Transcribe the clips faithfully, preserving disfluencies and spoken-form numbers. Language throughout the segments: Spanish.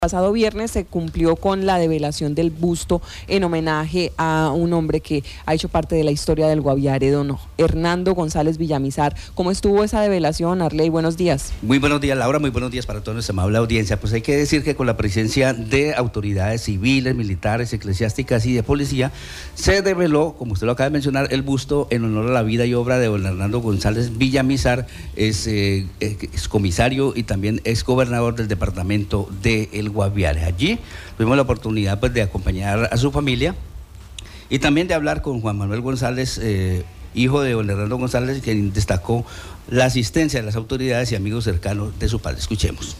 Pasado viernes se cumplió con la develación del busto en homenaje a un hombre que ha hecho parte de la historia del Guaviare, don Hernando González Villamizar. ¿Cómo estuvo esa develación, Arley? Buenos días. Muy buenos días, Laura, muy buenos días para toda nuestra amable audiencia. Pues hay que decir que con la presencia de autoridades civiles, militares, eclesiásticas y de policía, se develó, como usted lo acaba de mencionar, el busto en honor a la vida y obra de don Hernando González Villamizar, es, eh, es comisario y también es gobernador del departamento de El Guaviare. Allí tuvimos la oportunidad pues, de acompañar a su familia y también de hablar con Juan Manuel González, eh, hijo de don Hernando González, quien destacó la asistencia de las autoridades y amigos cercanos de su padre. Escuchemos.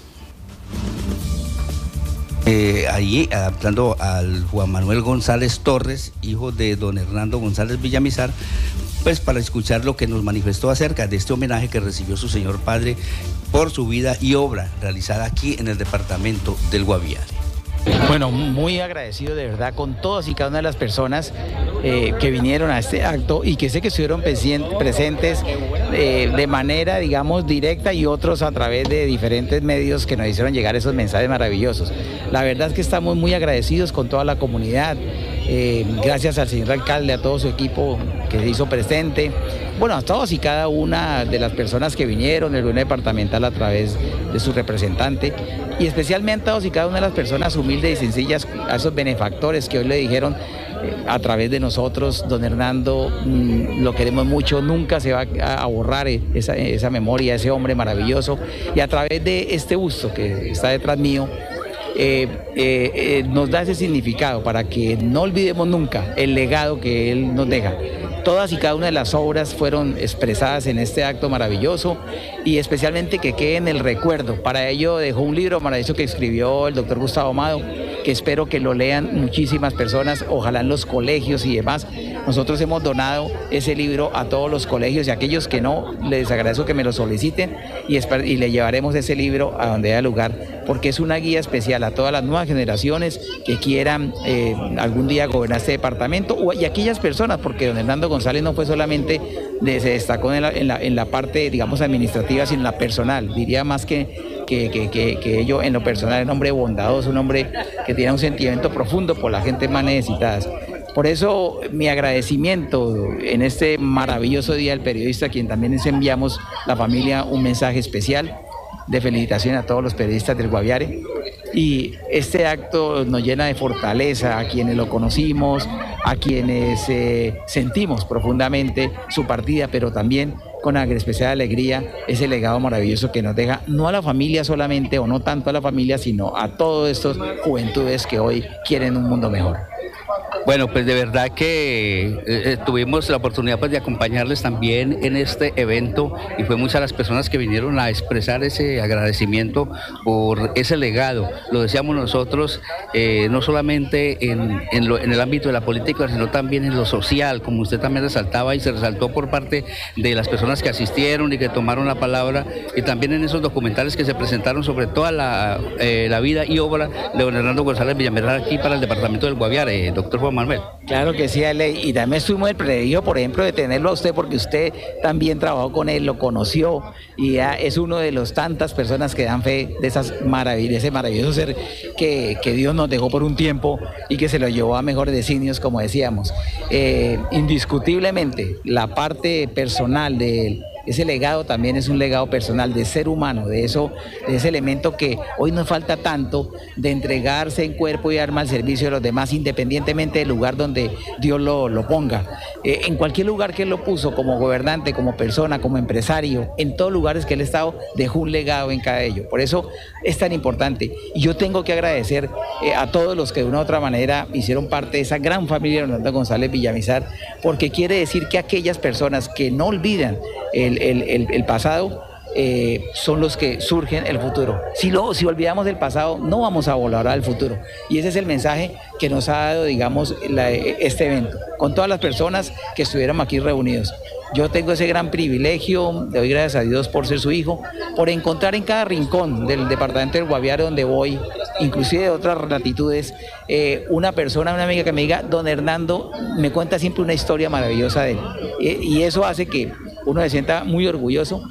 Eh, ahí, hablando al Juan Manuel González Torres, hijo de don Hernando González Villamizar, pues para escuchar lo que nos manifestó acerca de este homenaje que recibió su señor padre por su vida y obra realizada aquí en el departamento del Guaviare. Bueno, muy agradecido de verdad con todas y cada una de las personas eh, que vinieron a este acto y que sé que estuvieron presentes eh, de manera, digamos, directa y otros a través de diferentes medios que nos hicieron llegar esos mensajes maravillosos. La verdad es que estamos muy agradecidos con toda la comunidad, eh, gracias al señor alcalde, a todo su equipo que se hizo presente, bueno, a todos y cada una de las personas que vinieron, el gobierno departamental a través de su representante, y especialmente a todos y cada una de las personas humildes y sencillas, a esos benefactores que hoy le dijeron eh, a través de nosotros, don Hernando, mmm, lo queremos mucho, nunca se va a borrar esa, esa memoria, ese hombre maravilloso, y a través de este busto que está detrás mío, Eh, eh, eh, nos da ese significado para que no olvidemos nunca el legado que él nos deja. Todas y cada una de las obras fueron expresadas en este acto maravilloso y especialmente que quede en el recuerdo. Para ello dejó un libro maravilloso que escribió el doctor Gustavo Amado, que espero que lo lean muchísimas personas, ojalá en los colegios y demás. Nosotros hemos donado ese libro a todos los colegios y a aquellos que no, les agradezco que me lo soliciten y, y le llevaremos ese libro a donde haya lugar, porque es una guía especial a todas las nuevas generaciones que quieran eh, algún día gobernar este departamento y aquellas personas, porque don Hernando González no fue solamente, de, se destacó en la, en, la, en la parte, digamos, administrativa, sino en la personal, diría más que Que, que, que, que ello en lo personal es un hombre bondadoso, un hombre que tiene un sentimiento profundo por la gente más necesitada. Por eso mi agradecimiento en este maravilloso día del periodista, a quien también les enviamos la familia un mensaje especial de felicitación a todos los periodistas del Guaviare. Y este acto nos llena de fortaleza a quienes lo conocimos, a quienes eh, sentimos profundamente su partida, pero también con especial alegría ese legado maravilloso que nos deja, no a la familia solamente, o no tanto a la familia, sino a todos estos juventudes que hoy quieren un mundo mejor. Bueno, pues de verdad que eh, tuvimos la oportunidad pues, de acompañarles también en este evento y fue muchas las personas que vinieron a expresar ese agradecimiento por ese legado. Lo decíamos nosotros, eh, no solamente en, en, lo, en el ámbito de la política, sino también en lo social, como usted también resaltaba y se resaltó por parte de las personas que asistieron y que tomaron la palabra, y también en esos documentales que se presentaron sobre toda la, eh, la vida y obra de don Hernando González Villamizar aquí para el departamento del Guaviare, eh, doctor Juan Manuel. Claro que sí, Ale, y también estuvimos el privilegio, por ejemplo, de tenerlo a usted, porque usted también trabajó con él, lo conoció, y ya es uno de los tantas personas que dan fe de esas maravillas, ese maravilloso ser que, que Dios nos dejó por un tiempo y que se lo llevó a mejores designios, como decíamos. Eh, indiscutiblemente, la parte personal de él, ese legado también es un legado personal de ser humano, de eso, de ese elemento que hoy nos falta tanto, de entregarse en cuerpo y alma al servicio de los demás, independientemente del lugar donde Dios lo, lo ponga. Eh, en cualquier lugar que él lo puso, como gobernante, como persona, como empresario, en todos lugares que él ha estado, dejó un legado en cada ello. Por eso es tan importante. Y yo tengo que agradecer eh, a todos los que de una u otra manera hicieron parte de esa gran familia de Hernando González Villamizar, porque quiere decir que aquellas personas que no olvidan el El, el, el pasado eh, son los que surgen el futuro. Si, lo, si olvidamos del pasado, no vamos a valorar el futuro. Y ese es el mensaje que nos ha dado, digamos, la, este evento, con todas las personas que estuvieron aquí reunidos. Yo tengo ese gran privilegio, le doy gracias a Dios por ser su hijo, por encontrar en cada rincón del departamento del Guaviare donde voy, inclusive de otras latitudes, eh, una persona, una amiga que me diga, don Hernando me cuenta siempre una historia maravillosa de él. Y, y eso hace que uno se sienta muy orgulloso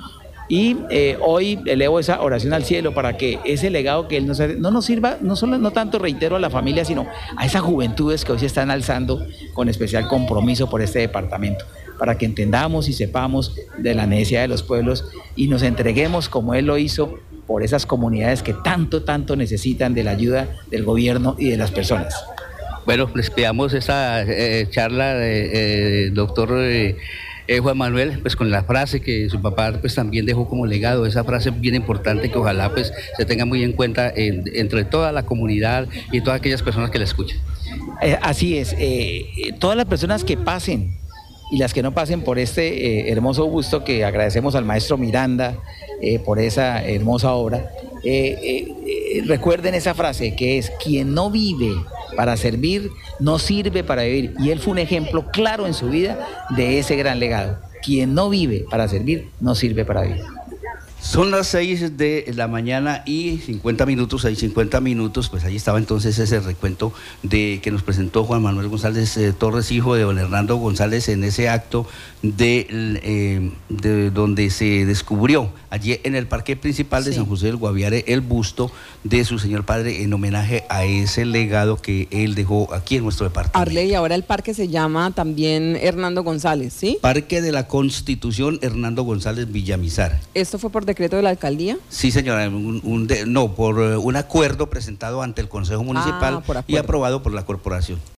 Y eh, hoy elevo esa oración al cielo para que ese legado que él nos hace, no nos sirva, no solo, no tanto reitero a la familia, sino a esas juventudes que hoy se están alzando con especial compromiso por este departamento, para que entendamos y sepamos de la necesidad de los pueblos y nos entreguemos como él lo hizo por esas comunidades que tanto, tanto necesitan de la ayuda del gobierno y de las personas. Bueno, les pidamos esa eh, charla, eh, eh, doctor eh, eh, Juan Manuel, pues con la frase que su papá pues también dejó como legado, esa frase bien importante que ojalá pues se tenga muy en cuenta en, entre toda la comunidad y todas aquellas personas que la escuchan. Eh, así es, eh, todas las personas que pasen y las que no pasen por este eh, hermoso busto, que agradecemos al maestro Miranda eh, por esa hermosa obra, eh, eh, eh, recuerden esa frase que es: quien no vive para servir, no sirve para vivir. Y él fue un ejemplo claro en su vida de ese gran legado. Quien no vive para servir, no sirve para vivir. Son las seis de la mañana y cincuenta minutos, seis cincuenta minutos, pues ahí estaba entonces ese recuento de que nos presentó Juan Manuel González eh, Torres, hijo de don Hernando González, en ese acto de, eh, de donde se descubrió allí en el parque principal de sí. San José del Guaviare el busto de su señor padre en homenaje a ese legado que él dejó aquí en nuestro departamento. Arley, ahora el parque se llama también Hernando González, ¿sí? Parque de la Constitución Hernando González Villamizar. ¿Esto fue por decreto de la alcaldía? Sí, señora, un, un de, no, por un acuerdo presentado ante el Consejo Municipal ah, y aprobado por la corporación.